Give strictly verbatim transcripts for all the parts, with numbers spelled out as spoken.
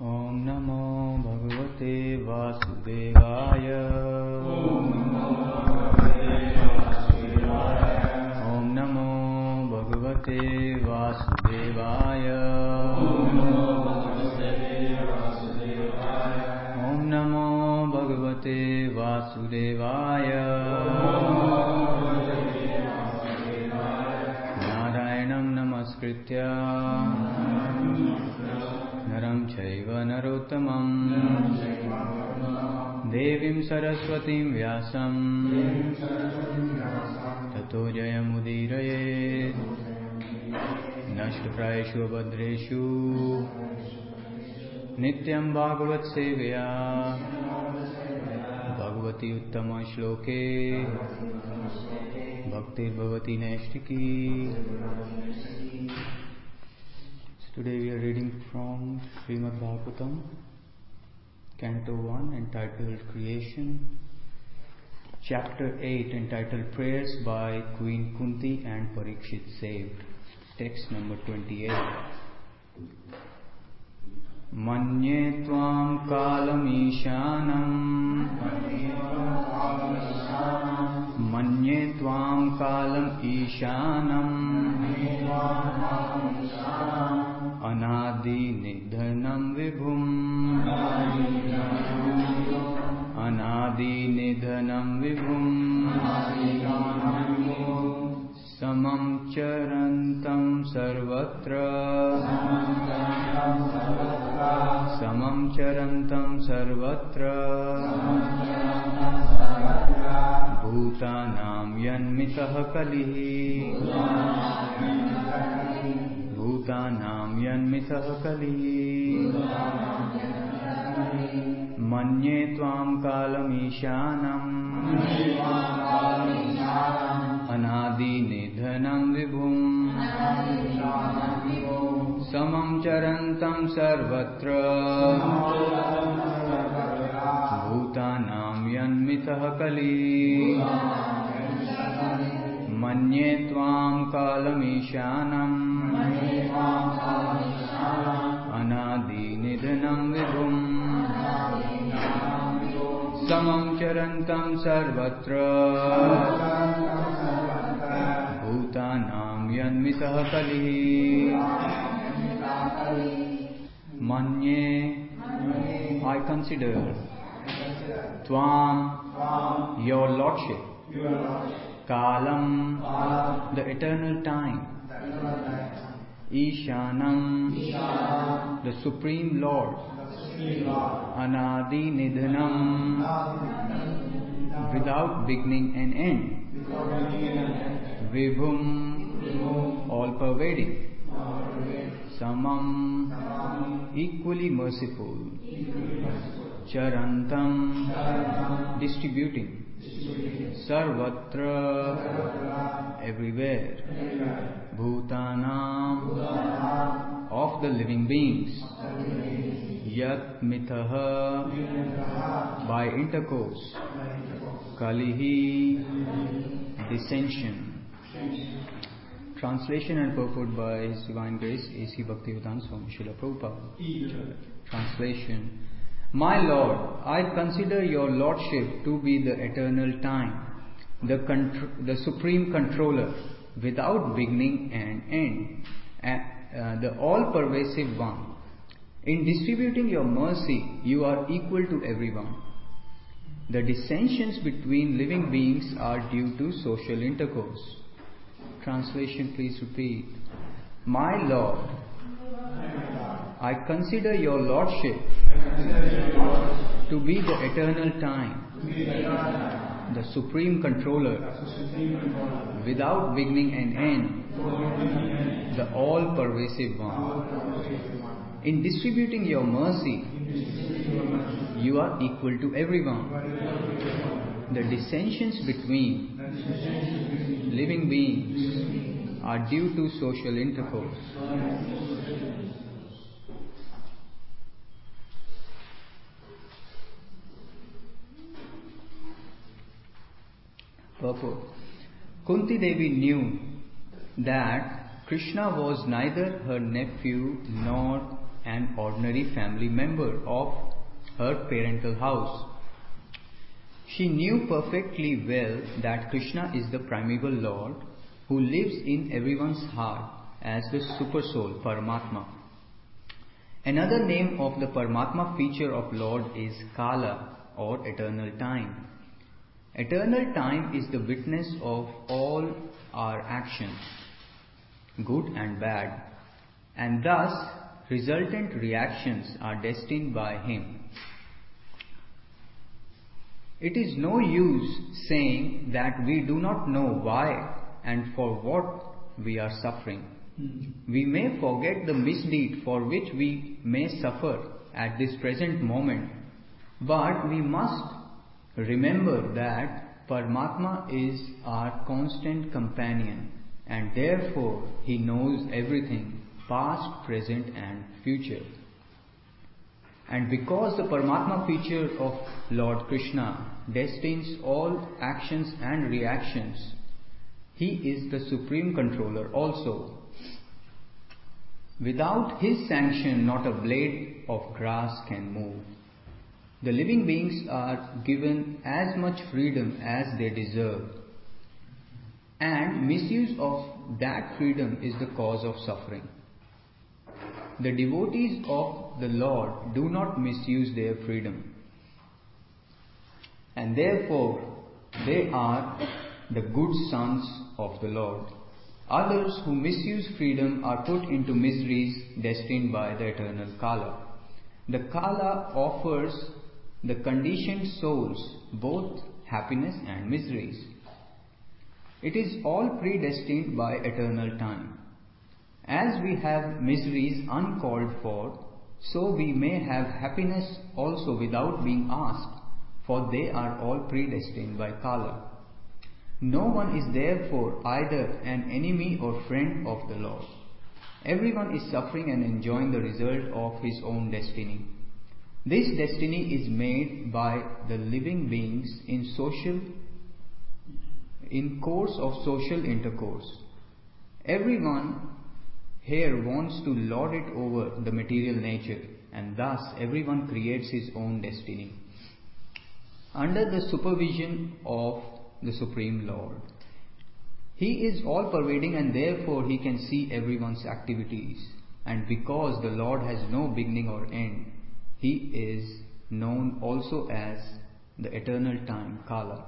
Om Namo Bhagavate Vasudevaya. Om Namo Bhagavate Vasudevaya. Om Namo Bhagavate Vasudevaya. Narayanam Namaskritya Naram Chaiva Narottamam Devim Saraswatim Vyasam Tato Jayamudiraye Nashtaprayeshu Abhadreshu Nityam Bhagavat Sevya Bhagavati Uttama Shloke Bhaktir Bhavati Naishtiki. Today we are reading from Srimad Bhagavatam, Canto one, entitled Creation, Chapter eight, entitled Prayers by Queen Kunti and Parikshit Saved, text number twenty-eight. Manye tvam kalam ishanam Manye tvam kalam ishanam Anadi nidhanam vibhum Anadi nidhanam vibhum Samam charantam sarvatra Samam charantam sarvatra Bhutanam yanmitah kalihi Bhutanam yanmitah kalihi Manye tvam kalam ishanam Anadi nidhanam vibhum Samam charantam sarvatra Bhutanam yanmitah kalihi Manye tvam kalam ishanam Anadi nidhanam vibhum Samam charantam sarvatra Bhutanam yanmitah kalihi Manye, I consider Tvam, your lordship, Kalam, the eternal time, Ishanam, the supreme Lord, Anadi Nidhanam, without beginning and end, Vibhum, all pervading, Samam, equally merciful, Charantam, distributing, Sarvatra, everywhere, Bhutanam, of the living beings, Yat mitaha, by intercourse, Kalihi, dissension. Translation and purport by His Divine Grace A C Bhaktivedanta Swami Srila Prabhupada. Translation. My Lord, I consider your Lordship to be the eternal time, the, contr- the supreme controller, without beginning and end, and, uh, the all-pervasive one. In distributing your mercy, you are equal to everyone. The dissensions between living beings are due to social intercourse. Translation, please repeat. My Lord, I consider your Lordship to be the eternal time, the supreme controller, without beginning and end, the all-pervasive one. In distributing your mercy, you are equal to everyone. The dissensions between living beings are due to social intercourse. Purport. Kunti Devi knew that Krishna was neither her nephew nor an ordinary family member of her parental house. She knew perfectly well that Krishna is the primeval Lord who lives in everyone's heart as the Supersoul Paramatma. Another name of the Paramatma feature of Lord is Kala or eternal time. Eternal time is the witness of all our actions, good and bad, and thus resultant reactions are destined by Him. It is no use saying that we do not know why and for what we are suffering. Mm-hmm. We may forget the misdeed for which we may suffer at this present moment, but we must remember that Paramatma is our constant companion, and therefore He knows everything, past, present and future. And because the Paramatma feature of Lord Krishna destines all actions and reactions, He is the supreme controller also. Without His sanction, not a blade of grass can move. The living beings are given as much freedom as they deserve, and misuse of that freedom is the cause of suffering. The devotees of the Lord do not misuse their freedom, and therefore they are the good sons of the Lord. Others who misuse freedom are put into miseries destined by the eternal Kala. The Kala offers the conditioned souls both happiness and miseries. It is all predestined by eternal time. As we have miseries uncalled for, so we may have happiness also without being asked, for they are all predestined by Kala. No one is therefore either an enemy or friend of the Lord. Everyone is suffering and enjoying the result of his own destiny. This destiny is made by the living beings in social, in course of social intercourse. Everyone here wants to lord it over the material nature, and thus everyone creates his own destiny under the supervision of the Supreme Lord. He is all-pervading, and therefore He can see everyone's activities. And because the Lord has no beginning or end, He is known also as the eternal time, Kala.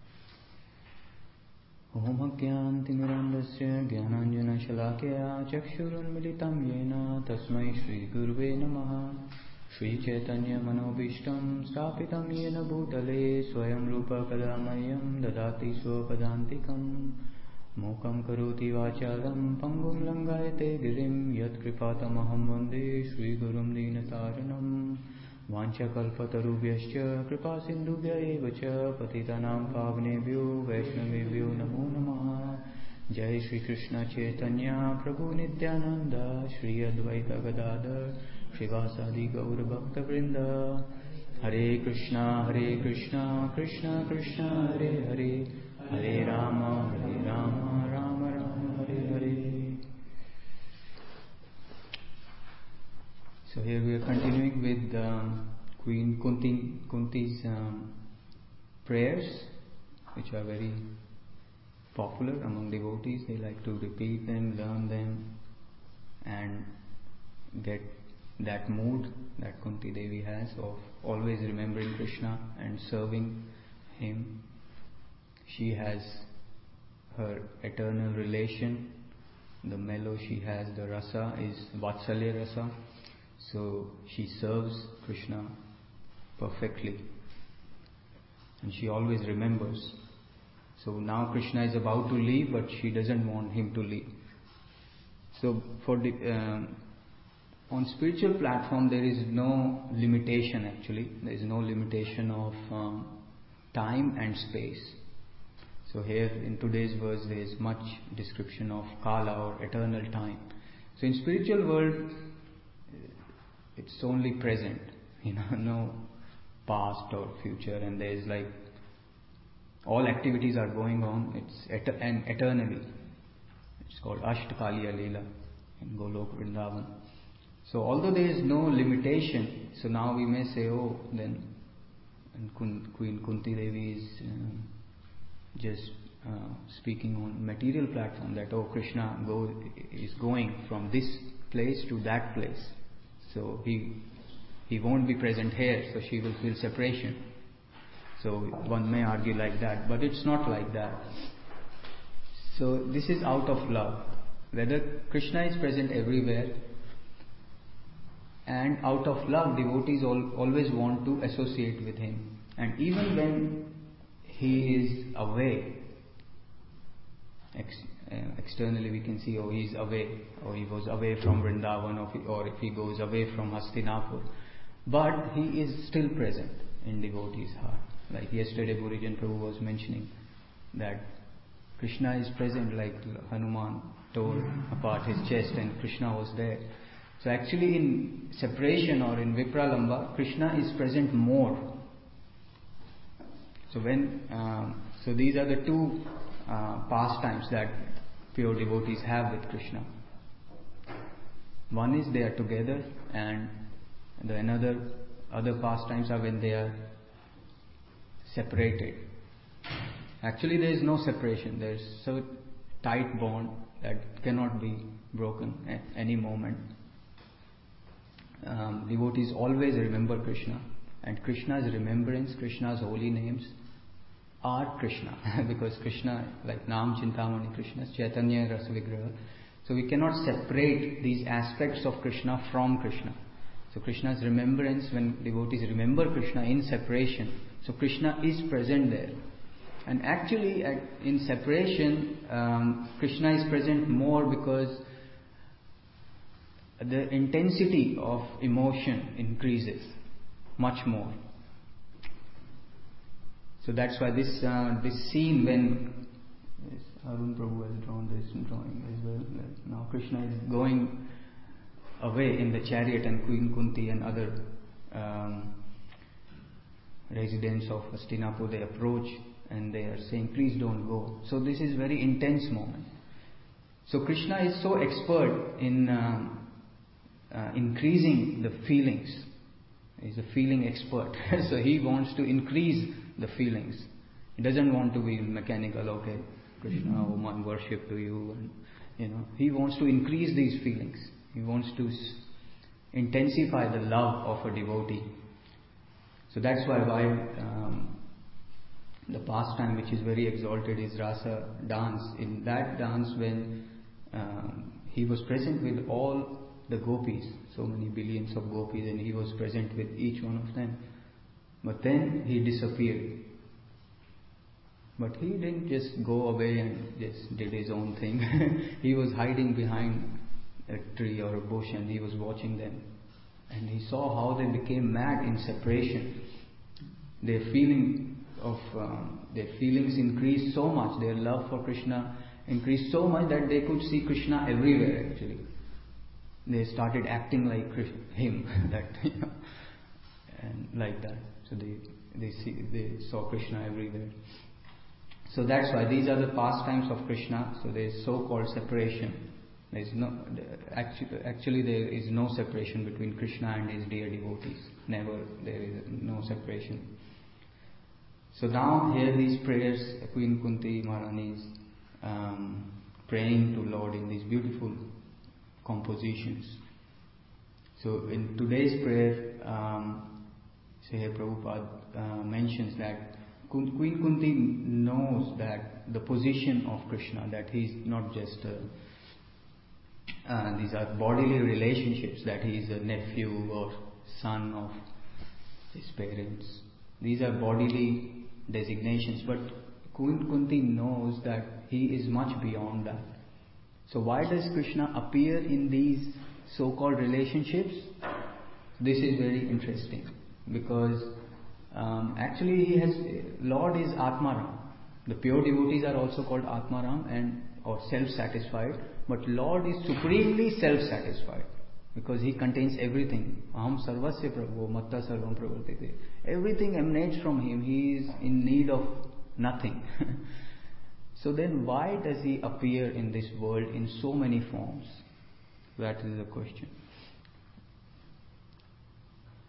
Om Agyantimirandasya Gyananjana Shalakya Chakshurunmilitam Yena Tasmai Shri Guruve Namaha Shri Chaitanya Manobishtam Stapitam Yena Bhutale Swayam Rupa Kadamayam Dadati Swapadantikam Mokam Karoti Vachalam Pangum Langayate Girim Yat Kripatamaham Vande Shri Gurum Dinataranam Vancha Kalpatarubhyascha Kripa Sindhubhya Evacha Patitanam Pavnebhyo Vaishnavebhyo Namo Namaha Jai Shri Krishna Chaitanya Prabhu Nityananda Shri Advaita Gadadhar Shivasadi Gaura Bhakta Vrinda Hare Krishna Hare Krishna Krishna Krishna Hare Hare Hare Rama Hare Rama Rama Rama Hare Hare. So here we are continuing with um, Queen Kunti, Kunti's um, prayers, which are very popular among devotees. They like to repeat them, learn them, and get that mood that Kunti Devi has of always remembering Krishna and serving Him. She has her eternal relation. The mellow she has, the rasa, is Vatsalya rasa. So she serves Krishna perfectly, and she always remembers. So now Krishna is about to leave, but she doesn't want him to leave. So for the um, on spiritual platform, there is no limitation actually. There is no limitation of um, time and space. So here in today's verse there is much description of Kala or eternal time. So in spiritual world, it's only present, you know, no past or future, and there is like all activities are going on. It's et- and eternally. It's called Ashtakaliya Leela in Golok Vrindavan. So although there is no limitation, so now we may say, oh, then and Queen Kunti Devi is uh, just uh, speaking on material platform that, oh, Krishna go, is going from this place to that place. So he he won't be present here, so she will feel separation. So one may argue like that, but it's not like that. So this is out of love. Whether Krishna is present everywhere, and out of love, devotees all, always want to associate with him. And even when he is away, ex, uh, externally we can see, oh, he is away, or he was away from Vrindavan, or if, he, or if he goes away from Hastinapur, but he is still present in devotees' heart. Like yesterday, Burijan Prabhu was mentioning that Krishna is present, like Hanuman tore apart his chest and Krishna was there. So actually in separation or in Vipralamba, Krishna is present more. So when, um, so these are the two uh, pastimes that pure devotees have with Krishna. One is they are together, and the another other pastimes are when they are separated. Actually there is no separation. There is so tight bond that cannot be broken at any moment. Um, devotees always remember Krishna, and Krishna's remembrance, Krishna's holy names are Krishna because Krishna, like Nam Chintamani Krishna, Chaitanya Rasa Vigraha. So we cannot separate these aspects of Krishna from Krishna. So Krishna's remembrance, when devotees remember Krishna in separation, so Krishna is present there. And actually at, in separation, um, Krishna is present more because the intensity of emotion increases much more. So that's why this uh, this scene when yes, Arun Prabhu has drawn this drawing as well. Now Krishna is going away in the chariot, and Queen Kunti and other um, residents of Hastinapur, they approach and they are saying, please don't go. So this is very intense moment. So Krishna is so expert in uh, uh, increasing the feelings. He's a feeling expert. So he wants to increase the feelings. He doesn't want to be mechanical, okay, Krishna, oh, my worship to you. And, you know, he wants to increase these feelings. He wants to s- intensify the love of a devotee. So that's why, why um, the pastime which is very exalted is Rasa dance. In that dance, when um, he was present with all the gopis, so many billions of gopis, and he was present with each one of them. But then he disappeared. But he didn't just go away and just did his own thing. He was hiding behind a tree or a bush, and he was watching them. And he saw how they became mad in separation. Their feeling of um, their feelings increased so much. Their love for Krishna increased so much that they could see Krishna everywhere. Actually, they started acting like him. That you know, and like that. So they they see they saw Krishna everywhere. So that's why these are the pastimes of Krishna. So there is so-called separation. There is no actually, actually there is no separation between Krishna and his dear devotees. Never, there is no separation. So now here these prayers, Queen Kunti Maharani is um, praying to Lord in these beautiful compositions. So in today's prayer, um, Sri Prabhupada uh, mentions that Queen Kunti knows that the position of Krishna, that he is not just a Uh, these are bodily relationships, that he is a nephew or son of his parents. These are bodily designations, but Queen Kunti knows that he is much beyond that. So why does Krishna appear in these so-called relationships? This is very interesting, because um, actually he has, Lord is Atmaram. The pure devotees are also called Atmaram and or self-satisfied, but Lord is supremely self-satisfied because he contains everything. Aham sarvasya prabhu matta sarvam pravartite. Everything emanates from him. He is in need of nothing. So then why does he appear in this world in so many forms? That is the question.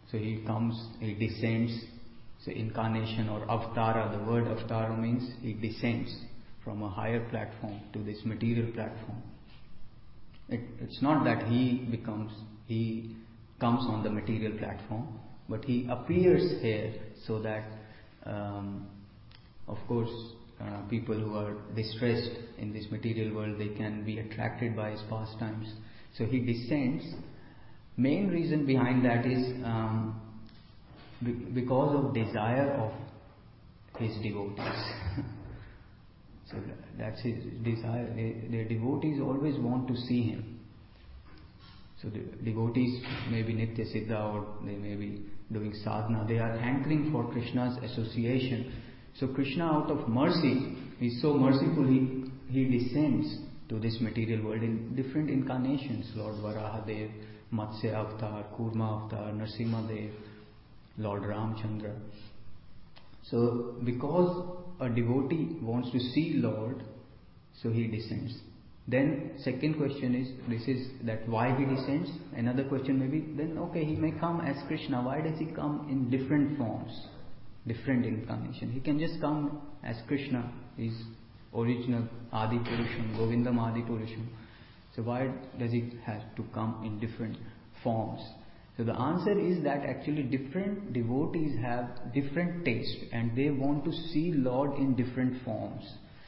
So he comes, he descends. So incarnation or avatara, the word avatara means he descends from a higher platform to this material platform. It, it's not that he becomes, he comes on the material platform, but he appears here so that, um, of course, uh, people who are distressed in this material world, they can be attracted by his pastimes. So he descends. Main reason behind that is um, be- because of desire of his devotees. So that's his desire. Their devotees always want to see him. So the devotees may be Nitya Siddha or they may be doing sadhana. They are hankering for Krishna's association. So Krishna, out of mercy, is so merciful, he, he descends to this material world in different incarnations. Lord Varahadev, Matsya Avatar, Kurma Avatar, Narasimha Dev, Lord Ramchandra. So because a devotee wants to see Lord, so he descends. Then second question is, this is that why he descends. Another question may be, then okay, he may come as Krishna. Why does he come in different forms, different incarnation? He can just come as Krishna, his original Adi Purusham, Govindam Adi Purusham. So why does he have to come in different forms? So the answer is that actually different devotees have different taste and they want to see Lord in different forms.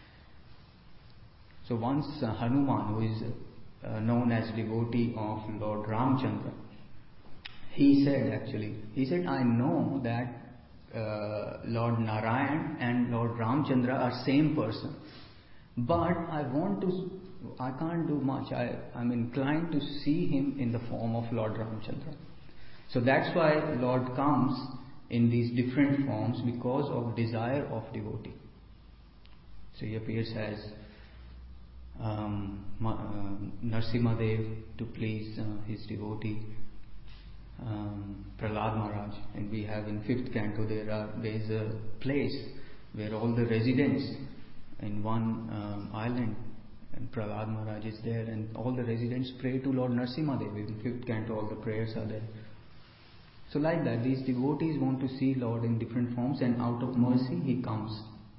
So once uh, Hanuman, who is uh, known as devotee of Lord Ramchandra, he said actually, he said, I know that uh, Lord Narayan and Lord Ramchandra are same person, but I want to, I can't do much. I am inclined to see him in the form of Lord Ramchandra. So that's why Lord comes in these different forms because of desire of devotee. So he appears as um, uh, Narasimha Dev to please uh, his devotee um, Prahlad Maharaj. And we have in fifth canto there are there is a place where all the residents in one um, island, and Prahlad Maharaj is there, and all the residents pray to Lord Narasimha Dev. In fifth canto all the prayers are there. So like that, these devotees want to see Lord in different forms, and out of mercy he comes.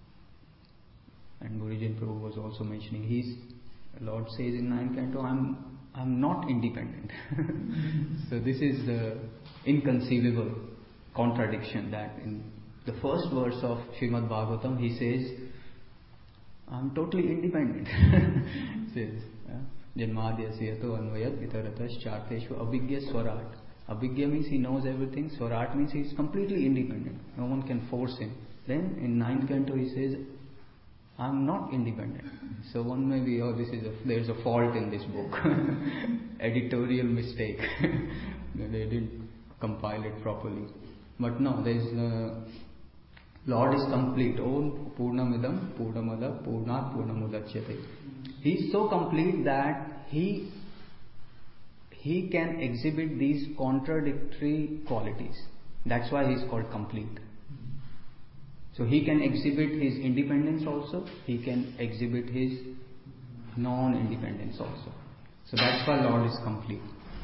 And Guruji Prabhu was also mentioning, he's, Lord says in ninth canto, I'm I'm not independent. So this is the inconceivable contradiction that in the first verse of Srimad Bhagavatam he says, I'm totally independent. Says, Janmadhyasya to anvayat vitaratas charteshu abhigya swarat. Abhigya means he knows everything. Swarat means he is completely independent. No one can force him. Then in ninth canto he says, I'm not independent. So one may be, oh, this is a, there's a fault in this book. Editorial mistake. They didn't compile it properly. But no, there's uh, Lord is complete. Om Purnamidam Purnamada Purnat Purnamudachyate. He is so complete that he he can exhibit these contradictory qualities. That's why he is called complete. So he can exhibit his independence also, he can exhibit his non-independence also. So that's why Lord is complete.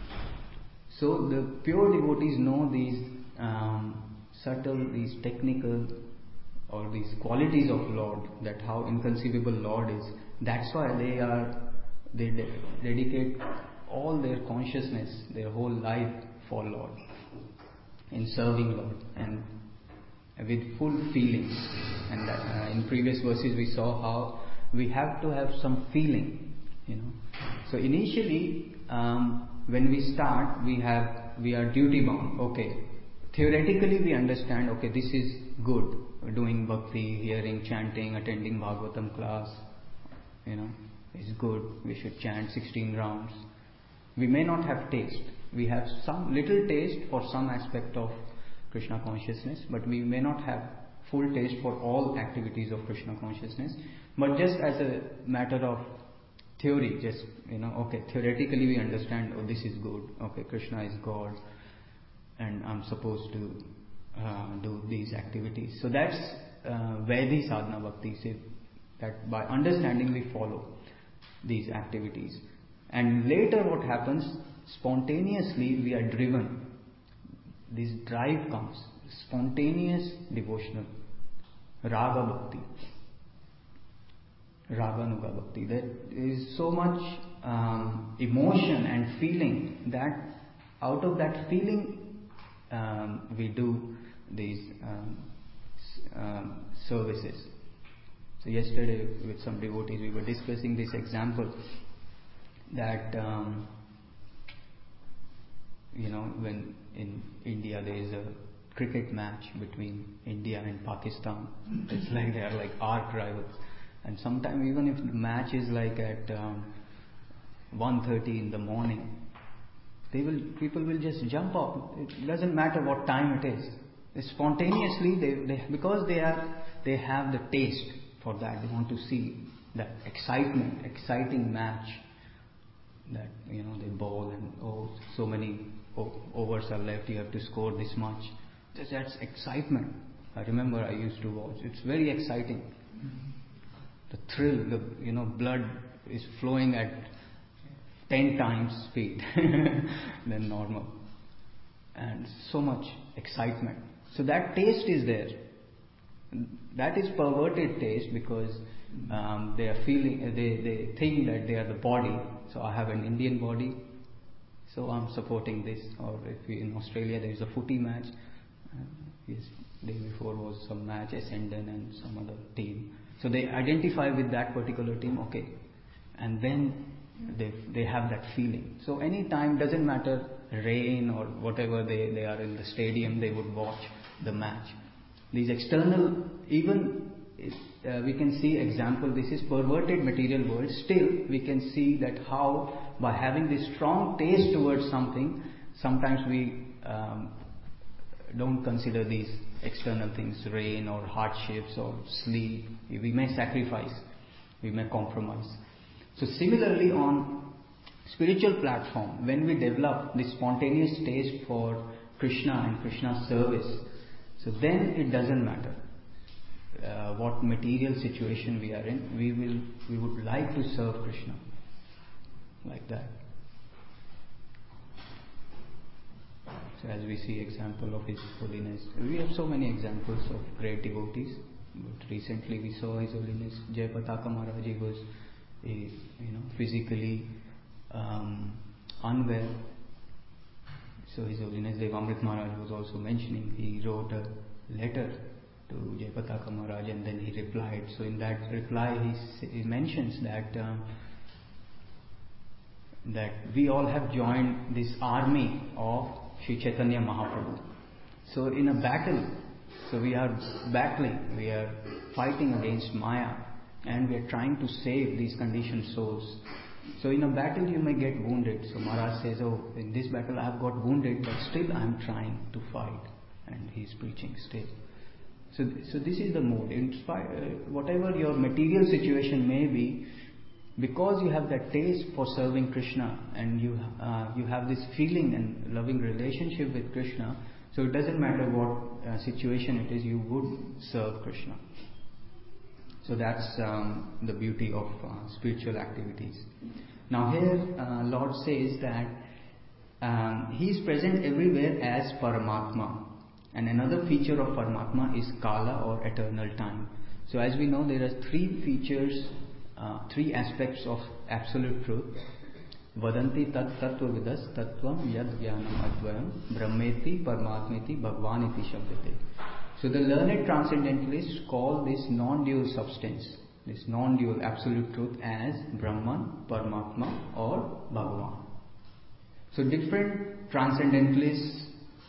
So the pure devotees know these um, subtle, these technical or these qualities of Lord, that how inconceivable Lord is. That's why they are, they de- dedicate all their consciousness, their whole life for Lord, in serving Lord and with full feelings. And uh, in previous verses we saw how we have to have some feeling, you know. So initially um, when we start, we have we are duty bound. Okay, theoretically we understand, okay, this is good, doing bhakti, hearing, chanting, attending Bhagavatam class, you know, is good. We should chant sixteen rounds. We may not have taste. We have some little taste for some aspect of Krishna consciousness, but we may not have full taste for all activities of Krishna consciousness. But just as a matter of theory, just, you know, okay, theoretically we understand, oh, this is good, okay, Krishna is God, and I'm supposed to uh, do these activities. So that's uh, Vaidhi Sadhana Bhakti, say that by understanding we follow these activities. And later what happens, spontaneously we are driven this drive comes, spontaneous devotional, raga bhakti, raganuga bhakti. There is so much um, emotion and feeling that out of that feeling um, we do these um, um, services. So yesterday with some devotees we were discussing this example that um, you know, when in India there is a cricket match between India and Pakistan, it's like they are like arch rivals, and sometimes even if the match is like at um, one thirty in the morning, they will people will just jump up. It doesn't matter what time it is. They spontaneously, they, they because they are they have the taste for that. They want to see that excitement, exciting match. That you know they bowl and oh so many overs are left. You have to score this much. That's, that's excitement. I remember I used to watch. It's very exciting. The thrill, the you know blood is flowing at ten times speed than normal, and so much excitement. So that taste is there. That is perverted taste because um, they are feeling, they, they think that they are the body. So I have an Indian body, so I'm supporting this. Or if we, in Australia there is a footy match, uh, yes, day before was some match, Essendon and some other team. So they identify with that particular team, okay, and then they they have that feeling. So any time, doesn't matter rain or whatever, they, they are in the stadium, they would watch the match. These external, even uh, we can see example, this is perverted material world, still we can see that how by having this strong taste towards something, sometimes we um, don't consider these external things, rain or hardships or sleep, we may sacrifice, we may compromise. So similarly on spiritual platform, when we develop this spontaneous taste for Krishna and Krishna's service, so then it doesn't matter uh, what material situation we are in, we will we would like to serve Krishna like that. So as we see example of His Holiness, we have so many examples of great devotees. But recently we saw His Holiness Jayapataka Maharaj. He was a, you know physically um, unwell. So His Holiness Devamrit Maharaj was also mentioning, he wrote a letter to Jayapataka Maharaj and then he replied. So in that reply he, he mentions that um, that we all have joined this army of Sri Chaitanya Mahaprabhu. So in a battle, so we are battling, we are fighting against Maya and we are trying to save these conditioned souls. So in a battle you may get wounded. So Maharaj says, oh, in this battle I have got wounded, but still I am trying to fight. And he is preaching still. So, so this is the mood. Inspire, uh, whatever your material situation may be, because you have that taste for serving Krishna and you uh, you have this feeling and loving relationship with Krishna, so it doesn't matter what uh, situation it is, you would serve Krishna. So that's um, the beauty of uh, spiritual activities. Now here uh, Lord says that um, He is present everywhere as Paramatma. And another feature of Paramatma is Kala or eternal time. So as we know, there are three features, uh, three aspects of absolute truth. Vadanti tat tattva vidas tattvam yad jnanam advayam brahmeti paramatmeti bhagvaniti shabdate. So the learned transcendentalists call this non-dual substance, this non-dual absolute truth as Brahman, Paramatma or Bhagavan. So different transcendentalists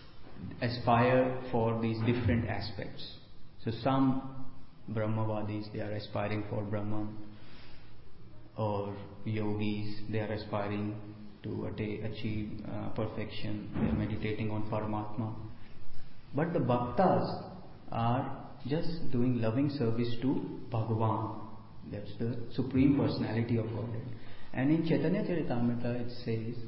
aspire for these different aspects. So some Brahmavadis, they are aspiring for Brahman, or yogis, they are aspiring to achieve uh, perfection, they are meditating on Paramatma. But the Bhaktas are just doing loving service to Bhagavan. That's the Supreme Personality of Godhead. And in Chaitanya Charitamrita it says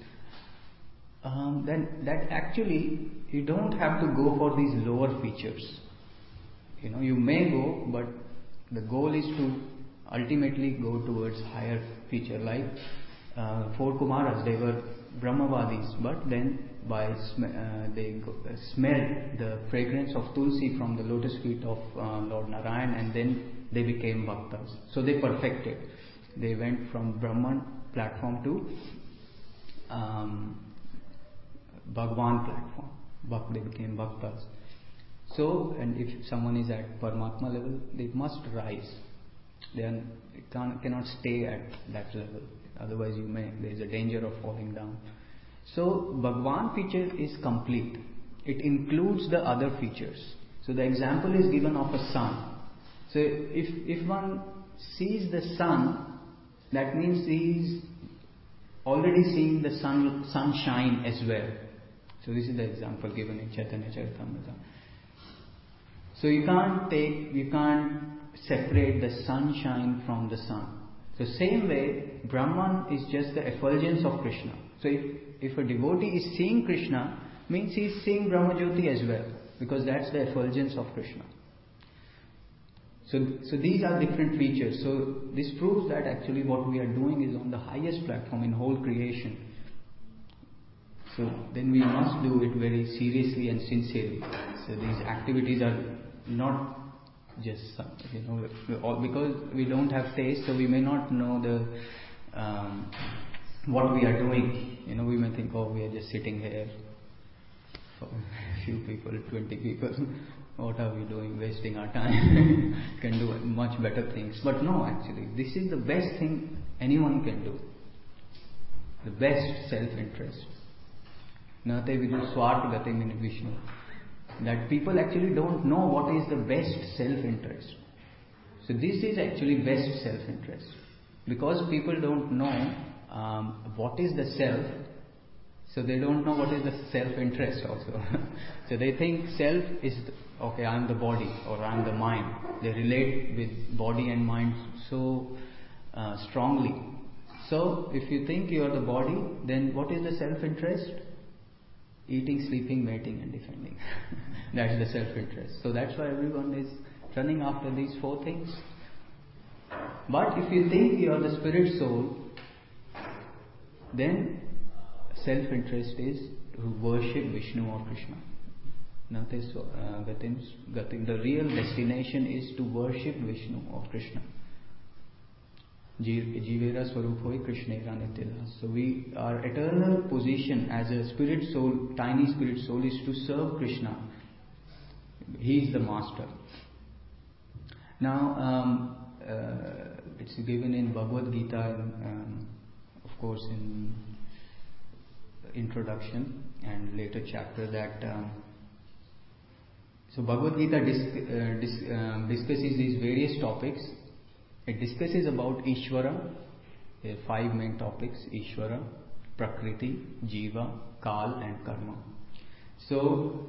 um, that, that actually you don't have to go for these lower features. You know, you may go, but the goal is to ultimately go towards higher feature. Like uh, four Kumaras, they were Brahmavadis, but then by sm- uh, they go, uh, smelled the fragrance of tulsi from the lotus feet of uh, Lord Narayan, and then they became bhaktas. So they perfected. They went from Brahman platform to um, Bhagwan platform. Bhak- they became bhaktas. So, and if someone is at Paramatma level, they must rise. They are, can't, cannot stay at that level. Otherwise, you may there is a danger of falling down. So, Bhagwan feature is complete. It includes the other features. So, the example is given of a sun. So, if if one sees the sun, that means he is already seeing the sun sunshine as well. So, this is the example given in Chaitanya Charitamrita. So, you can't take, you can't separate the sunshine from the sun. So same way, Brahman is just the effulgence of Krishna. So if, if a devotee is seeing Krishna, means he is seeing Brahmajyoti as well, because that's the effulgence of Krishna. So, so these are different features. So this proves that actually what we are doing is on the highest platform in whole creation. So then we must do it very seriously and sincerely. So these activities are not just, you know, because we don't have taste, so we may not know the um, what we are doing. You know, we may think, oh, we are just sitting here for a few people, twenty people. What are we doing? Wasting our time. Can do much better things. But no, actually, this is the best thing anyone can do. The best self-interest. Nate vidu swart gate min Vishnu. That people actually don't know what is the best self-interest. So this is actually best self-interest. Because people don't know um, what is the self, so they don't know what is the self-interest also. So they think self is, the, okay, I am the body or I am the mind. They relate with body and mind so uh, strongly. So if you think you are the body, then what is the self-interest? Eating, sleeping, mating and defending. That's the self-interest. So that's why everyone is running after these four things. But if you think you are the spirit soul, then self-interest is to worship Vishnu or Krishna. The real destination is to worship Vishnu or Krishna. Jivera Swarupoi Krishnera Nityadas. So we, our eternal position as a spirit soul, tiny spirit soul, is to serve Krishna. He is the master. Now, um, uh, it's given in Bhagavad Gita, um, of course, in introduction and later chapter that. Um, so Bhagavad Gita dis- uh, dis- um, discusses these various topics. It discusses about Ishvara, uh, five main topics: Ishvara, Prakriti, Jiva, Kal, and Karma. So,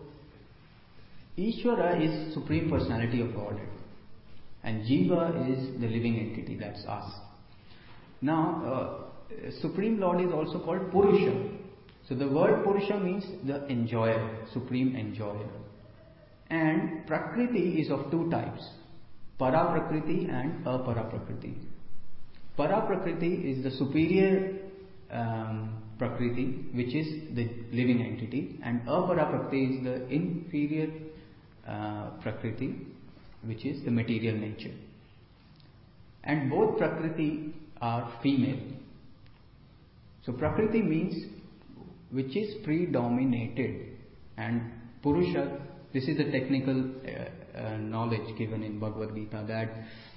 Ishvara is Supreme Personality of Godhead, and Jiva is the living entity, that's us. Now, uh, Supreme Lord is also called Purusha. So, the word Purusha means the enjoyer, supreme enjoyer. And Prakriti is of two types: Para Prakriti and Apara Prakriti. Para Prakriti is the superior um, Prakriti, which is the living entity, and Apara Prakriti is the inferior uh, Prakriti, which is the material nature. And both Prakriti are female. So Prakriti means which is predominated, and Purusha, this is the technical uh, Uh, knowledge given in Bhagavad Gita, that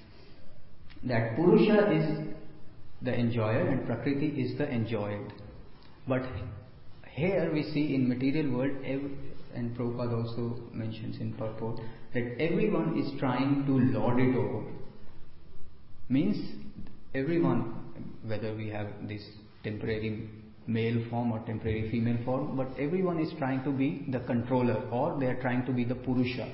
that Purusha is the enjoyer and Prakriti is the enjoyed. But here we see in material world, every, and Prabhupada also mentions in purport, that everyone is trying to lord it over. Means everyone, whether we have this temporary male form or temporary female form, but everyone is trying to be the controller, or they are trying to be the Purusha.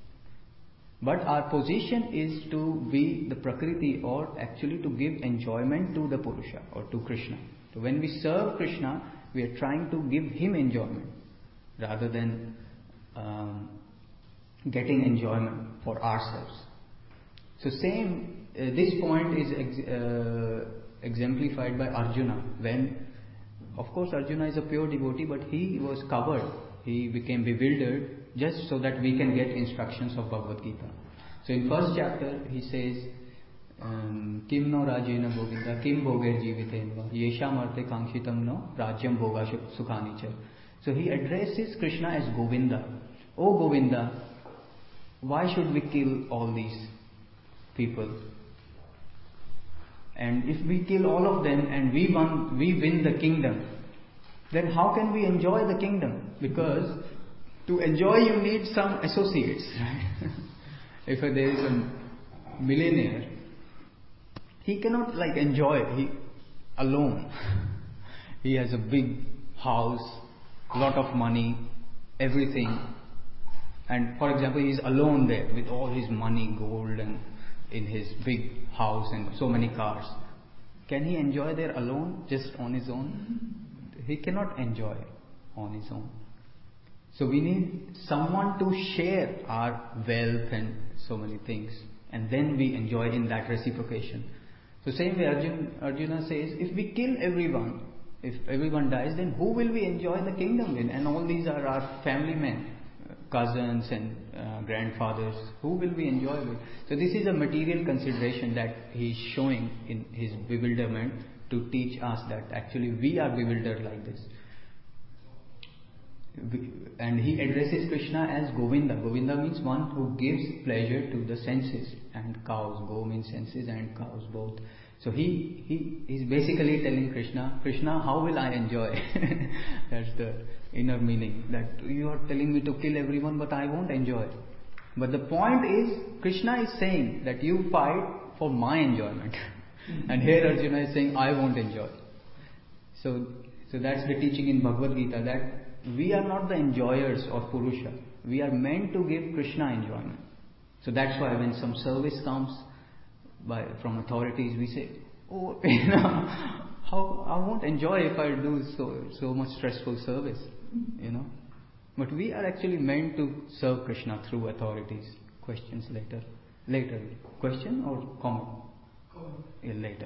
But our position is to be the Prakriti, or actually to give enjoyment to the Purusha or to Krishna. So when we serve Krishna, we are trying to give him enjoyment rather than um, getting enjoyment for ourselves. So same, uh, this point is ex- uh, exemplified by Arjuna when of course Arjuna is a pure devotee, but he was covered. He became bewildered just so that we can get instructions of Bhagavad Gita. So in first chapter he says, um, Kim no rajena govinda, kim bhoger jivitenva, yesham arte kangshitam no rajyam bhoga sukhanicha. So he addresses Krishna as Govinda. Oh Govinda, why should we kill all these people? And if we kill all of them and we won, we win the kingdom, then how can we enjoy the kingdom? Because to enjoy you need some associates, right? If there is a millionaire, he cannot like enjoy he alone. He has a big house, lot of money, everything. And for example, he is alone there with all his money, gold, and in his big house and so many cars. Can he enjoy there alone, just on his own? He cannot enjoy on his own. So we need someone to share our wealth and so many things, and then we enjoy in that reciprocation. So same way Arjuna, Arjuna says, if we kill everyone, if everyone dies, then who will we enjoy the kingdom with? And all these are our family men, cousins and uh, grandfathers. Who will we enjoy with? So this is a material consideration that he is showing in his bewilderment to teach us that actually we are bewildered like this. And he addresses Krishna as Govinda. Govinda means one who gives pleasure to the senses, and cows. Go means senses and cows both. So he he is basically telling Krishna, Krishna, how will I enjoy? That's the inner meaning. That you are telling me to kill everyone, but I won't enjoy. But the point is, Krishna is saying that you fight for my enjoyment. And here Arjuna is saying, I won't enjoy. So, so that's the teaching in Bhagavad Gita, that we are not the enjoyers of Purusha. We are meant to give Krishna enjoyment. So that's why when some service comes by from authorities, we say, oh, you know, how I won't enjoy if I do so so much stressful service, you know. But we are actually meant to serve Krishna through authorities. Questions later. Later. Question or comment? Yeah, later.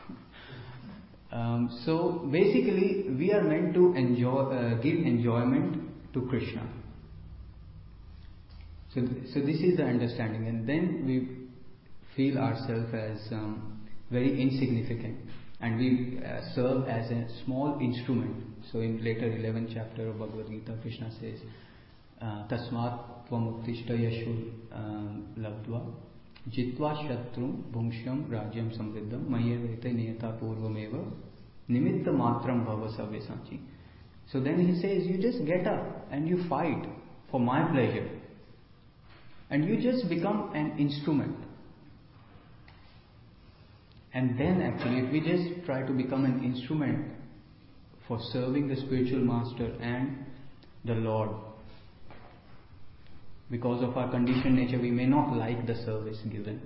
Um, so basically, we are meant to enjoy, uh, give enjoyment to Krishna. So, so this is the understanding, and then we feel ourselves as um, very insignificant, and we uh, serve as a small instrument. So in later eleventh chapter of Bhagavad Gita, Krishna says, "Tasmat tvamuttishta yashur labdva jitva shatrum bhungsham rajyam samriddham mayevete niyata purvameva nimitta matram bhava savyasachi." So then he says, you just get up and you fight for my pleasure, and you just become an instrument. And then actually, if we just try to become an instrument for serving the spiritual master and the Lord, because of our conditioned nature, we may not like the service given.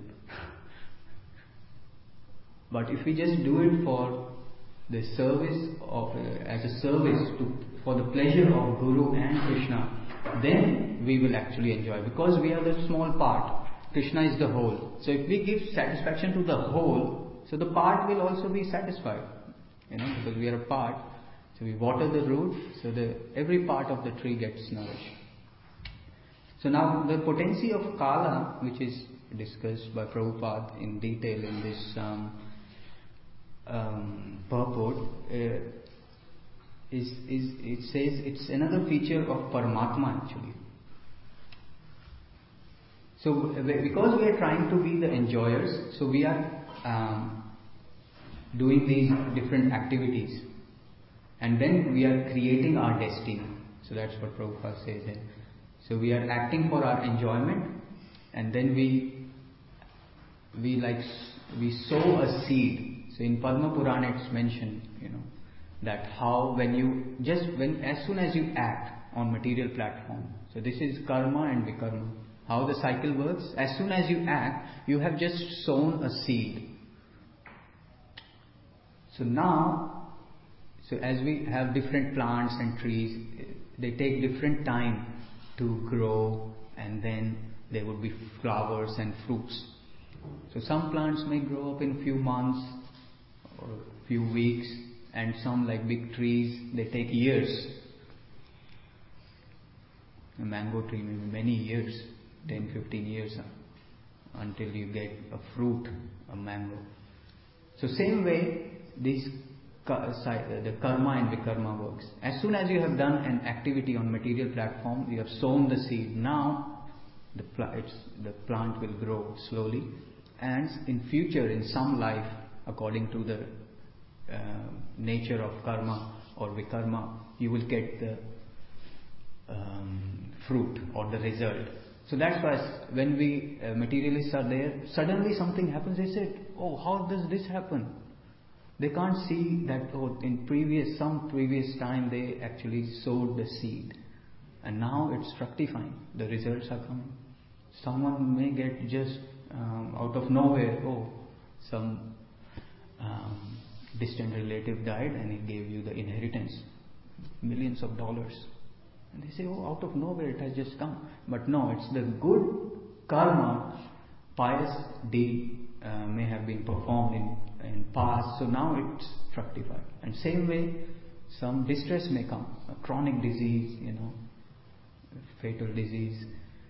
But if we just do it for the service of, uh, as a service to, for the pleasure of Guru and Krishna, then we will actually enjoy, because we are the small part. Krishna is the whole. So if we give satisfaction to the whole, so the part will also be satisfied, you know, because we are a part. So we water the root, so the every part of the tree gets nourished. So now the potency of Kala, which is discussed by Prabhupada in detail in this um, um, purport, uh, is is it says it's another feature of Paramatma actually. So because we are trying to be the enjoyers, so we are um, doing these different activities, and then we are creating our destiny. So that's what Prabhupada says here. So we are acting for our enjoyment, and then we we like we sow a seed. So in Padma Purana it's mentioned, you know, that how when you just when as soon as you act on material platform. So this is karma and vikarma. How the cycle works: as soon as you act, you have just sown a seed. So now, so as we have different plants and trees, they take different time to grow, and then there would be flowers and fruits. So some plants may grow up in few months or few weeks, and some like big trees, they take years. A mango tree maybe many years, ten, fifteen years uh, until you get a fruit, a mango. So same way, this the karma and vikarma works. As soon as you have done an activity on material platform, you have sown the seed. Now the, pl- it's, the plant will grow slowly, and in future, in some life, according to the uh, nature of karma or vikarma, you will get the um, fruit or the result. So that's why when we uh, materialists are there, suddenly something happens. They said, "Oh, how does this happen?" They can't see that, oh, in previous, some previous time they actually sowed the seed. And now it's fructifying. The results are coming. Someone may get just um, out of nowhere, oh, some um, distant relative died and he gave you the inheritance, millions of dollars. And they say, oh, out of nowhere it has just come. But no, it's the good karma, pious deed uh, may have been performed in in past, so now it's fructified. And same way, some distress may come, a chronic disease, you know, fatal disease,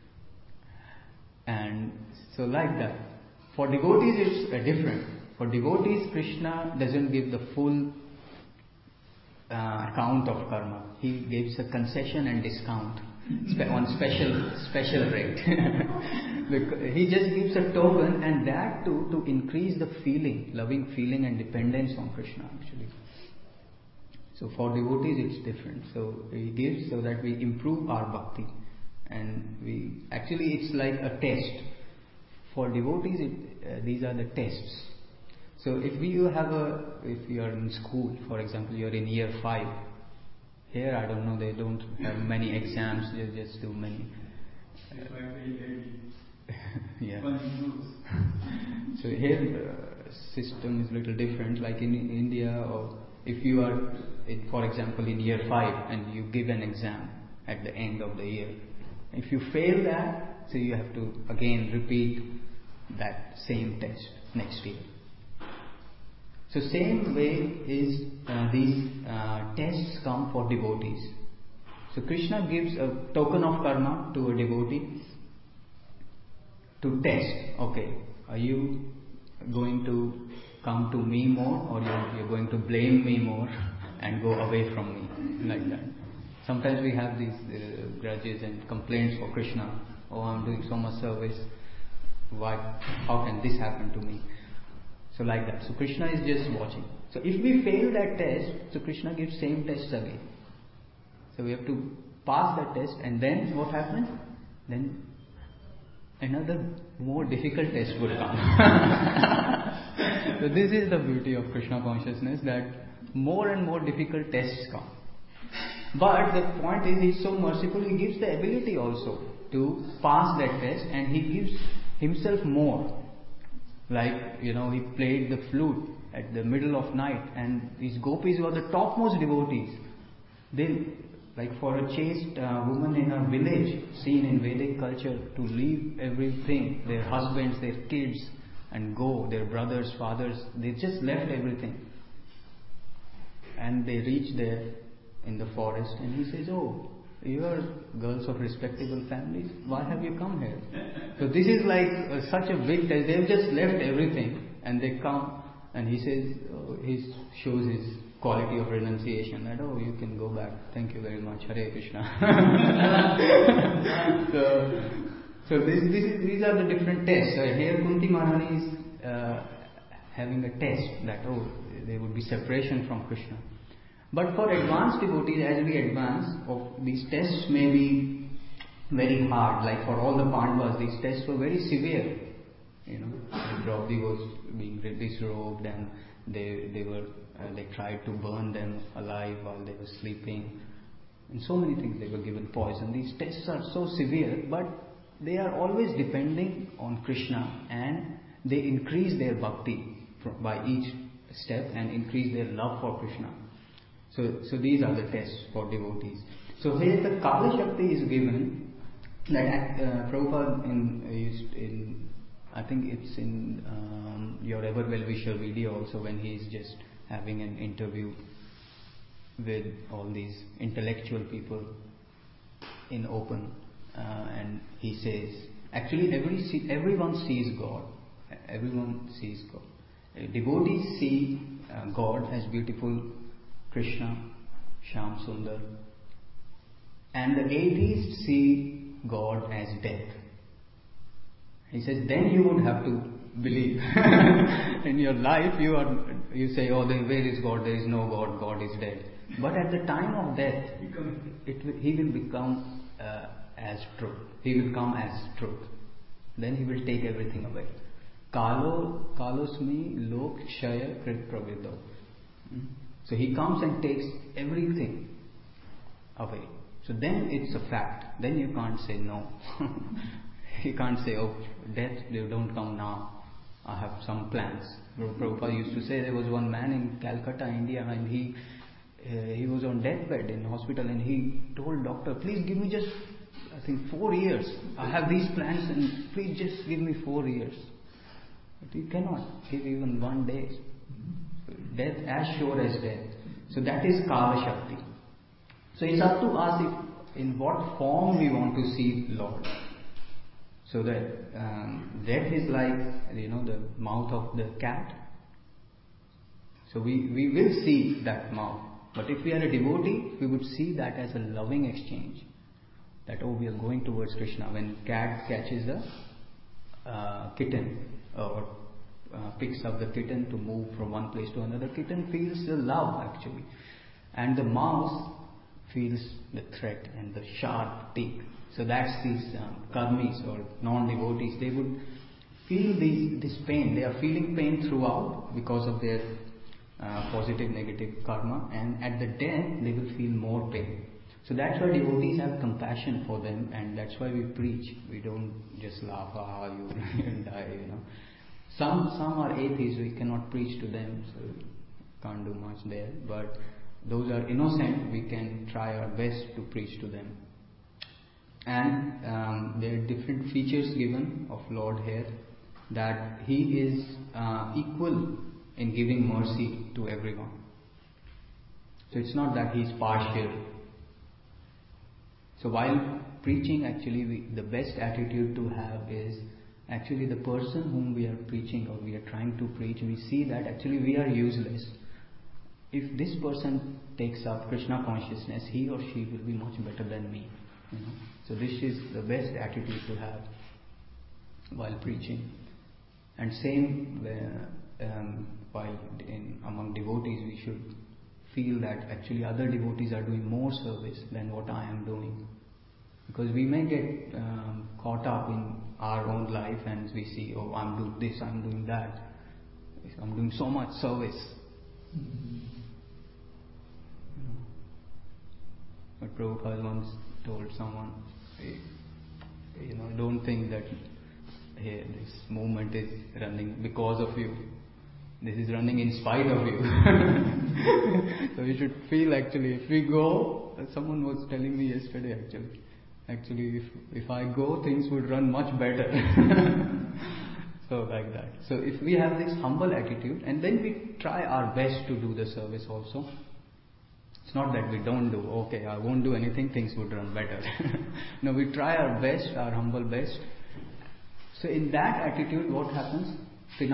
and so like that. For devotees, it's uh, different. For devotees, Krishna doesn't give the full uh, account of karma. He gives a concession and discount spe- on special special rate. He just gives a token, and that too to increase the feeling, loving feeling and dependence on Krishna actually. So for devotees it's different. So he gives so that we improve our bhakti, and we actually it's like a test. For devotees, it, uh, these are the tests. So if we you have a, if you are in school, for example, you are in year five. Here I don't know, they don't have many exams. They just do many. Uh, yeah. So here uh, system is little different. Like in India, or if you are, in, for example, in year five and you give an exam at the end of the year, if you fail that, so you have to again repeat that same test next year. So same way is uh, these uh, tests come for devotees. So Krishna gives a token of karma to a devotee to test. Okay, are you going to come to me more, or you're, you're going to blame me more and go away from me, like that. Sometimes we have these uh, grudges and complaints for Krishna. Oh, I'm doing so much service. Why? How can this happen to me? So like that. So Krishna is just watching. So if we fail that test, so Krishna gives same test again. So we have to pass that test, and then what happens? Then another more difficult test will come. So this is the beauty of Krishna consciousness, that more and more difficult tests come. But the point is, he's so merciful, he gives the ability also to pass that test, and he gives himself more. Like, you know, he played the flute at the middle of night, and these gopis were the topmost devotees. They, like for a chaste uh, woman in a village, seen in Vedic culture, to leave everything, their husbands, their kids, and go, their brothers, fathers, they just left everything. And they reach there in the forest, and he says, oh, you are girls of respectable families, why have you come here? So this is like uh, such a big test. They've just left everything and they come, and he says, oh, he shows his quality of renunciation, that oh, you can go back, thank you very much, Hare Krishna. so so this, this is, these are the different tests. So here Kunti Maharani is uh, having a test that oh, there would be separation from Krishna. But for advanced devotees, as we advance, of these tests may be very hard. Like for all the Pandavas, these tests were very severe. You know, Draupadi was being disrobed, and they they were uh, they tried to burn them alive while they were sleeping, and so many things. They were given poison. These tests are so severe, but they are always depending on Krishna, and they increase their bhakti by each step and increase their love for Krishna. So, so these are the tests for devotees. So here the Kala Shakti is given, that uh, Prabhupada in, is in, I think it's in um, your Ever Well Wisher video also, when he is just having an interview with all these intellectual people in open, uh, and he says, actually every everyone sees God. Everyone sees God. Uh, devotees see uh, God as beautiful Krishna, Shyam Sundar, and the atheists see God as death. He says, then you would have to believe. In your life, you are you say, oh, there, where is God? There is no God. God is dead. But at the time of death, it will, he will become uh, as truth. He will come as truth. Then he will take everything away. Kalo kalosmi lok shaya krit pravido. So he comes and takes everything away. So then it's a fact. Then you can't say no. You can't say, oh, death, you don't come now. I have some plans. Prabhupada used to say there was one man in Calcutta, India, and he uh, he was on deathbed in hospital, and he told doctor, please give me just, I think, four years. I have these plans, and please just give me four years. But you cannot give even one day. So death as sure as death. So that is Kala Shakti. So it's up to us if in what form we want to see Lord. So that um, death is like, you know, the mouth of the cat. So we, we will see that mouth. But if we are a devotee, we would see that as a loving exchange. That, oh, we are going towards Krishna. When cat catches the uh, kitten or uh, picks up the kitten to move from one place to another, kitten feels the love actually. And the mouse feels the threat and the sharp teeth. So that's these um, karmis or non-devotees. They would feel these, this pain. They are feeling pain throughout because of their uh, positive, negative karma. And at the death, they will feel more pain. So that's why devotees have compassion for them, and that's why we preach. We don't just laugh, ah, you will die, you know. Some some are atheists. We cannot preach to them, so we can't do much there. But those are innocent. We can try our best to preach to them. And um, there are different features given of Lord here, that He is uh, equal in giving mercy to everyone. So it's not that He is partial. So while preaching, actually we, the best attitude to have is actually the person whom we are preaching or we are trying to preach, we see that actually we are useless. If this person takes up Krishna consciousness, he or she will be much better than me. You know? So this is the best attitude to have while preaching. And same uh, um, while in, among devotees, we should feel that actually other devotees are doing more service than what I am doing. Because we may get um, caught up in our own life and we see, oh, I'm doing this, I'm doing that. I'm doing so much service. Mm-hmm. You know. But Prabhupada once told someone, hey, you know, don't think that hey, this movement is running because of you. This is running in spite of you. So you should feel actually, if we go, someone was telling me yesterday actually, actually if, if I go, things would run much better. So like that. So if we have this humble attitude, and then we try our best to do the service also. It's not that we don't do, okay, I won't do anything, things would run better. No, we try our best, our humble best. So in that attitude, what happens? If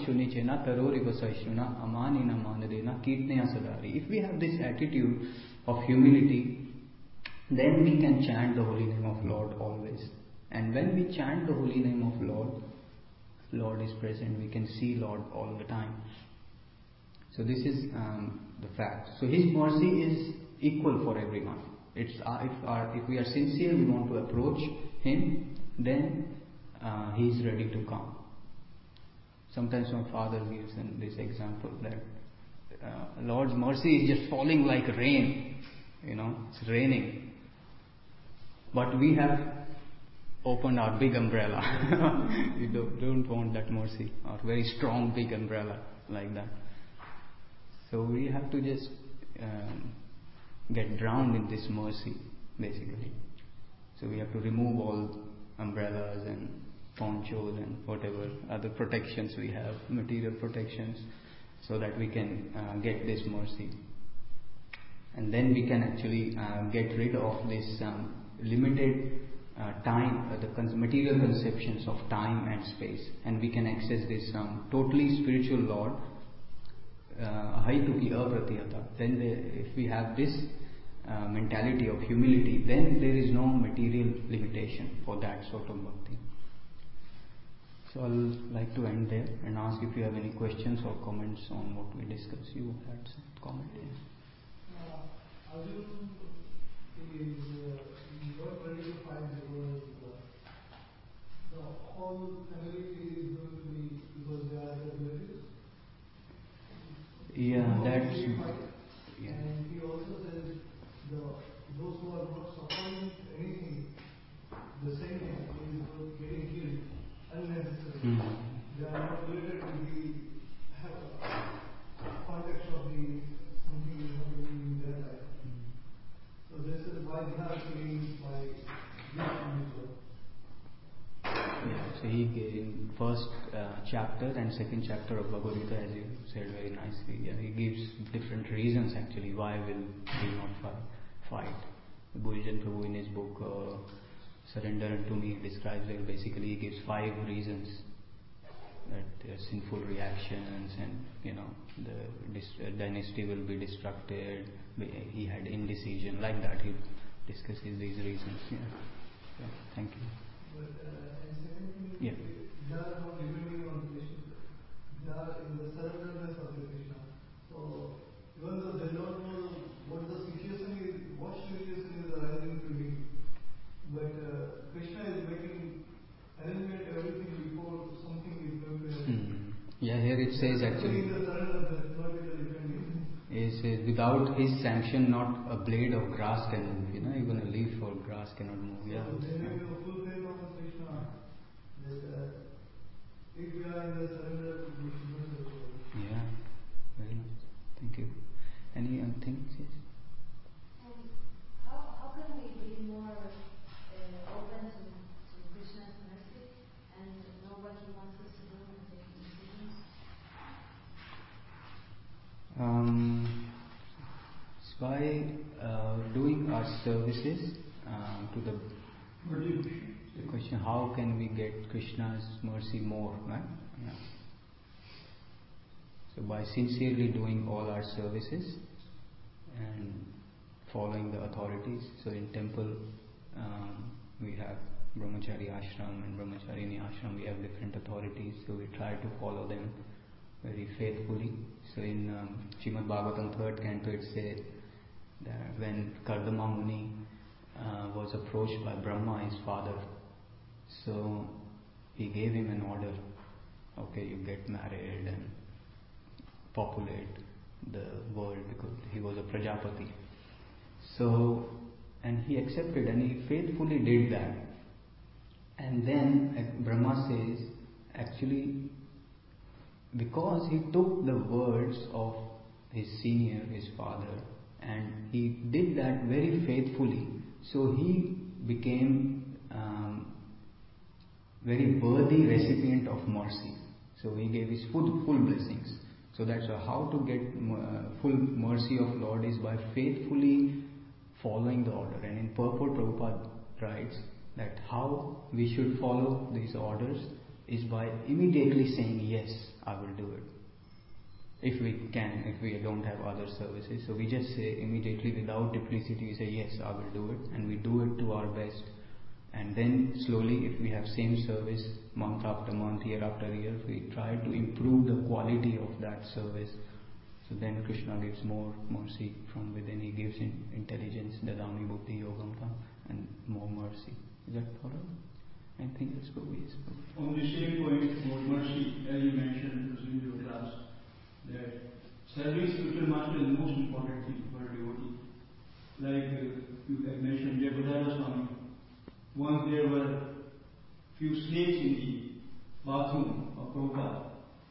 we have this attitude of humility, then we can chant the holy name of Lord always. And when we chant the holy name of Lord, Lord is present, we can see Lord all the time. So this is um, the fact. So His mercy is equal for everyone. It's uh, if, our, if we are sincere, we want to approach Him, then uh, He is ready to come. Sometimes my father gives in this example that uh, Lord's mercy is just falling like rain. You know, it's raining. But we have opened our big umbrella. We don't, don't want that mercy, or very strong big umbrella like that. So we have to just um, get drowned in this mercy, basically. So we have to remove all umbrellas and ponchos and whatever other protections we have, material protections, so that we can uh, get this mercy. And then we can actually uh, get rid of this um, limited uh, time, uh, the con- material conceptions of time and space, and we can access this um, totally spiritual Lord. Haituki apratiyata. Then the, if we have this uh, mentality of humility, then there is no material limitation for that sort of bhakti. So I'll like to end there and ask if you have any questions or comments on what we discussed. You had some comment? Uh, Arjun is uh, not ready to fight because uh, the whole family is going to be because they are the relatives. Yeah, that's. Yeah. And he also says the those who are not suffering anything, the same thing is getting killed unnecessarily. Mm-hmm. They are not related to the have a context of the something is happening in their life. Mm-hmm. So this is why they are killing by this individual. Yeah, so he in first uh, chapter and second chapter of Bhagavad Gita, as you said very nicely, yeah, he gives different reasons actually why will he not fi- fight. Bhujan Prabhu in his book uh, Surrender Unto Me describes it. Basically he gives five reasons that there are sinful reactions and you know the dis- uh, dynasty will be destructed. He had indecision, like that he discusses these reasons. Yeah. So, thank you. But, uh, and second thing, yeah. they are not depending on Krishna. They are in the surrenderness of the Krishna. So even though they don't know what the situation is, what situation is arising to him, but uh, Krishna is making arrangement everything before something is going to happen. Mm. Yeah, here it says actually. The surrender, that's not depending. It says without his sanction, not a blade of grass can move. You know, even a leaf or grass cannot move. Yeah. So then we have full faith on Krishna. That uh, if we are in the surrender, we should not do so. Yeah, very nice. Thank you. Any other things? Yes. Um, how how can we be more uh, open to, to Krishna's mercy and know what He wants us to do and take decisions? Um, by uh, doing our services um, to the, the question, how can we get Krishna's mercy more, right? Yeah. So by sincerely doing all our services and following the authorities. So in temple um, we have Brahmachari Ashram and Brahmacharini Ashram, we have different authorities, so we try to follow them very faithfully. So in um, Srimad Bhagavatam third canto it said that when Kardama Muni uh, was approached by Brahma, his father, so he gave him an order, okay, you get married and populate the world, because he was a Prajapati. So, and he accepted and he faithfully did that. And then uh, Brahma says, actually, because he took the words of his senior, his father, and he did that very faithfully, so he became um, very worthy recipient of mercy. So he gave his full, full blessings. So that's how to get uh, full mercy of Lord is by faithfully following the order. And in purport Prabhupada writes that how we should follow these orders is by immediately saying, yes, I will do it. If we can, if we don't have other services. So we just say immediately without duplicity, we say, yes, I will do it. And we do it to our best. And then slowly, if we have same service month after month, year after year, we try to improve the quality of that service. So then Krishna gives more mercy from within. He gives in intelligence, dadami buddhi yogamta, and more mercy. Is that correct? I think that's what we spoke. On the same point about mercy, as you mentioned in your class, that serving spiritual master is the most important thing for a devotee. Like uh, you have mentioned Jayapatara Swami. Once there were few snakes in the bathroom of Prabhupada,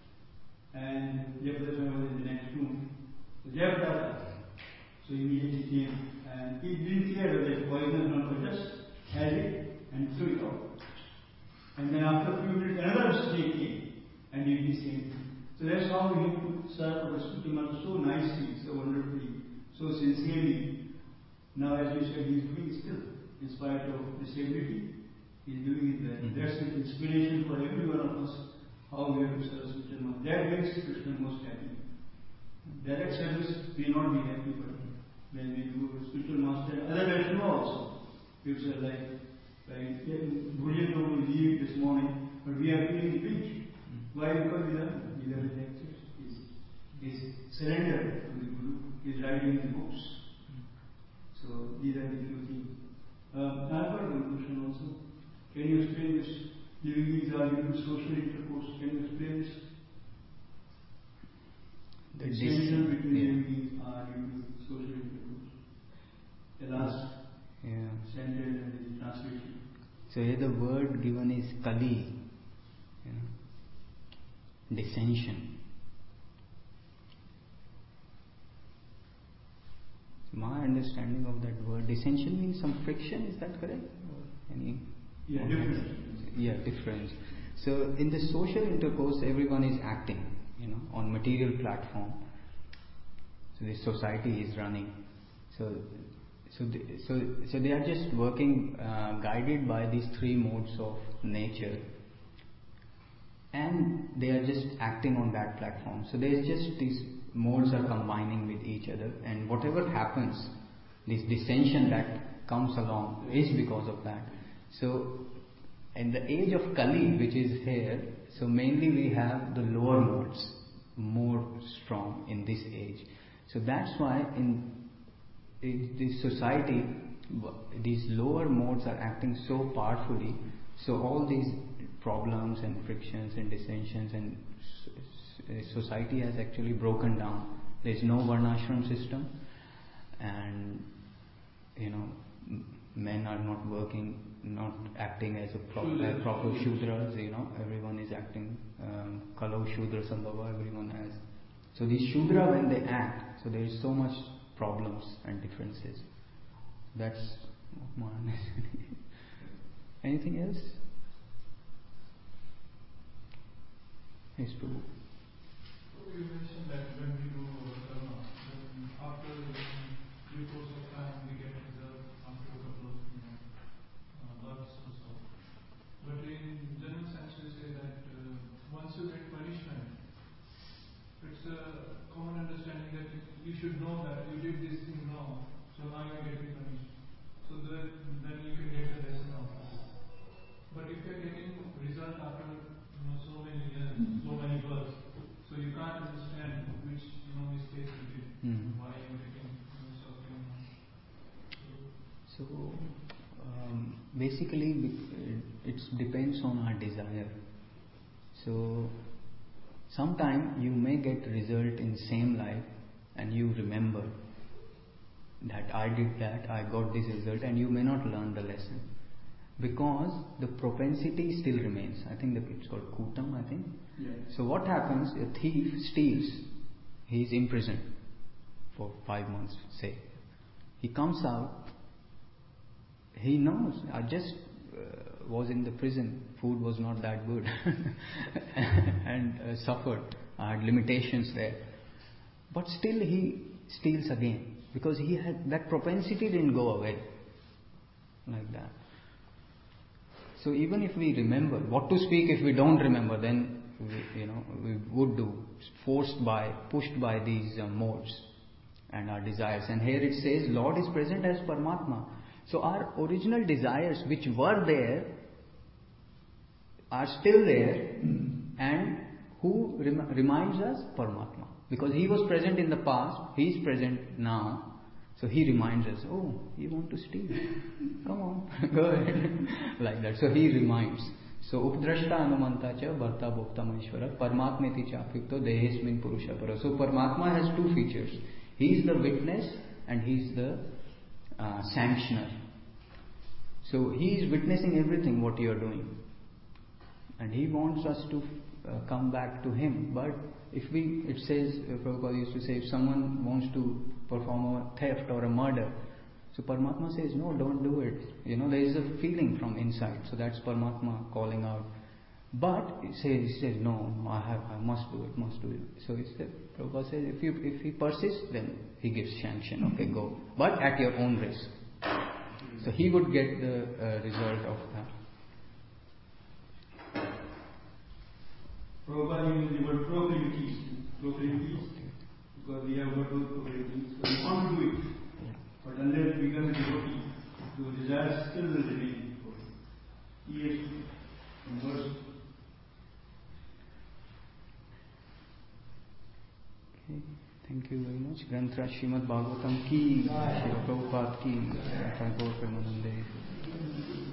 and Jayapatara Swami was in the next room. So Jayapatara, so immediately came, and he didn't care whether it's poisonous or not, just held it and threw it out. And then after a few minutes, another snake came and did the same thing. So that's how we have to served our spiritual master so nicely, so wonderfully, so sincerely. Now, as you said, he is doing still, in spite of disability, he is doing it there. Mm-hmm. That's an inspiration for every one of us, how we have to serve spiritual master. That makes Krishna most happy. Direct service may not be happy, but when we do spiritual master and other Vaishnava also, gives us like, like Bhujan will leave this morning, but we are feeling pinch. Why? Because we are, we are rejected. He's surrendered to the Guru, he's writing the books. So these are the few things. Um, I have got one question also. Can you explain this? Living beings are due to social intercourse. Can you explain this? The distinction between yeah. living beings are due to social intercourse. The last yeah. sentence and the translation. So here the word given is kali, you know, dissension. My understanding of that word dissension means some friction, is that correct? Or any yeah, difference. Yeah, difference. So in the social intercourse, everyone is acting, you know, on material platform. So the society is running. So, so, they, so, so they are just working, uh, guided by these three modes of nature, and they are just acting on that platform. So there is just these modes are combining with each other, and whatever happens, this dissension that comes along is because of that. So in the age of Kali, which is here, so mainly we have the lower modes more strong in this age. So that's why in, in this society, these lower modes are acting so powerfully. So all these problems and frictions and dissensions and society has actually broken down. There is no varnashram system, and you know, men are not working, not acting as a pro- uh, proper shudras. You know, everyone is acting um, kalau shudra sambhava. Everyone has. So these shudra, when they act, so there is so much problems and differences. That's my understanding. Anything else? Yes, Prabhu. You mentioned that when we do karma, then after due course of time we get result after a couple of you know, uh, births or so. But in general sense we say that uh, once you get punishment, it's a common understanding that you should know that you did this thing wrong, so now you are getting punished. So that then you can get a lesson out of it. But if you are getting result after you know, so many years, so many births, so you can't understand which you know mistake you did, mm. why you are getting you know, suffering. So, so um, basically, it depends on our desire. So sometime you may get result in same life, and you remember that I did that, I got this result, and you may not learn the lesson because the propensity still remains. I think that it's called kutam, I think. Yeah. So what happens? A thief steals. He is in prison for five months, say. He comes out. He knows. I just uh, was in the prison. Food was not that good, and uh, suffered. I had limitations there. But still, he steals again because he had that propensity didn't go away like that. So even if we remember what to speak, if we don't remember, then we, you know we would do forced by, pushed by these uh, modes and our desires. And here it says, Lord is present as Paramatma. So our original desires, which were there, are still there, and who rem- reminds us? Paramatma, because he was present in the past, he is present now. So he reminds us, oh, you want to steal? Come on, go ahead. Like that. So he reminds. So updrashta anumanta cha bharta bhokta maheshwara paramatmeti cha apyukto dehesmin purusha para. So Paramatma has two features. He is the witness and he is the uh, sanctioner. So he is witnessing everything what you are doing, and he wants us to uh, come back to him. But if we, it says, uh, Prabhupada used to say, if someone wants to perform a theft or a murder, so Paramatma says, no, don't do it. You know, there is a feeling from inside. So that's Paramatma calling out, But he says, he says no, no, I have, I must do it, must do it. So he said, Prabhupada says, if you if he persists, then he gives sanction. Okay, go, but at your own risk. So he would get the uh, result of that. Prabhupada uses the word proclivities, proclivities, because we have got those proclivities, so we want to do it. Yeah. But unless we become a devotee, those desires still will remain. Yes, verse. Okay, thank you very much. Granthra Srimad Bhagavatam ki, Srila Prabhupada ki, Thakur Premanande.